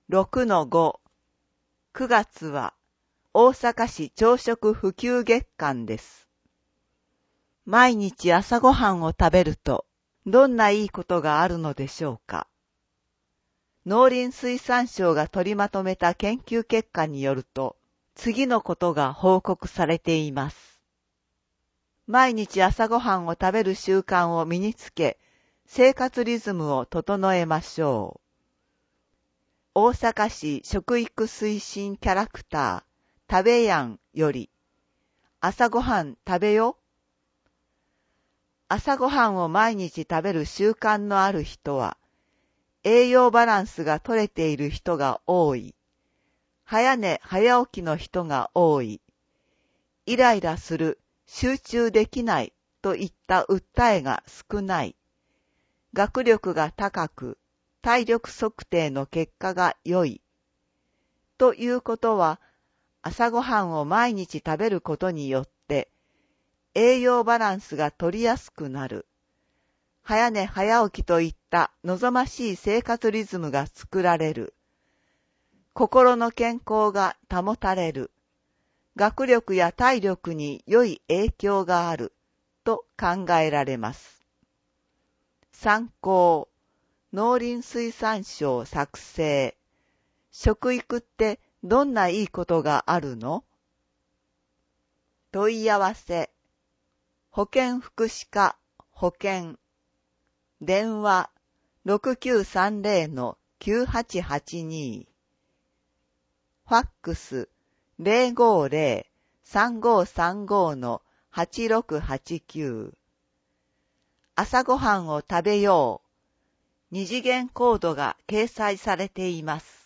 6-5 9月は大阪市朝食普及月間です。毎日朝ごはんを食べるとどんないいことがあるのでしょうか。農林水産省が取りまとめた研究結果によると、次のことが報告されています。毎日朝ごはんを食べる習慣を身につけ、生活リズムを整えましょう。大阪市食育推進キャラクター、食べやんより、朝ごはん食べよ。朝ごはんを毎日食べる習慣のある人は、栄養バランスが取れている人が多い。早寝早起きの人が多い。イライラする、集中できないといった訴えが少ない。学力が高く、体力測定の結果が良い。ということは、朝ごはんを毎日食べることによって、栄養バランスが取りやすくなる。早寝早起きといった望ましい生活リズムが作られる。心の健康が保たれる。学力や体力に良い影響がある。と考えられます。参考。農林水産省作成。食育ってどんないいことがあるの？問い合わせ。保健福祉課保健。電話 6930-9882。ファックス 050-3535-8689。朝ごはんを食べよう。二次元コードが掲載されています。